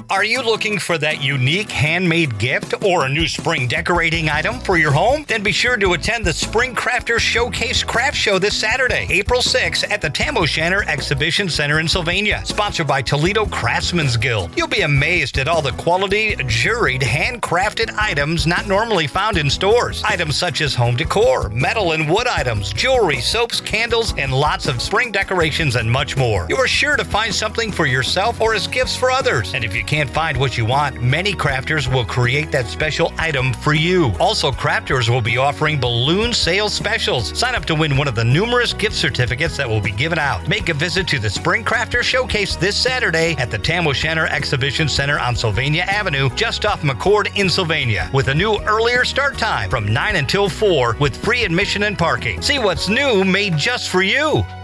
Are you looking for that unique handmade gift or a new spring decorating item for your home? Then be sure to attend the Spring Crafters Showcase Craft Show this Saturday, April 6th at the Tam O'Shanter Exhibition Center in Sylvania, sponsored by Toledo Craftsman's Guild. You'll be amazed at all the quality, juried, handcrafted items not normally found in stores. Items such as home decor, metal and wood items, jewelry, soaps, candles, and lots of spring decorations and much more. You are sure to find something for yourself or as gifts for others. And if you can't find what you want, many crafters will create that special item for you. Also, crafters will be offering balloon sale specials. Sign up to win one of the numerous gift certificates that will be given out. Make a visit to the Spring Crafter Showcase this Saturday at the Tam O'Shanter Exhibition Center on Sylvania Avenue, just off McCord in Sylvania, with a new earlier start time from 9 until 4 with free admission and parking. See what's new made just for you.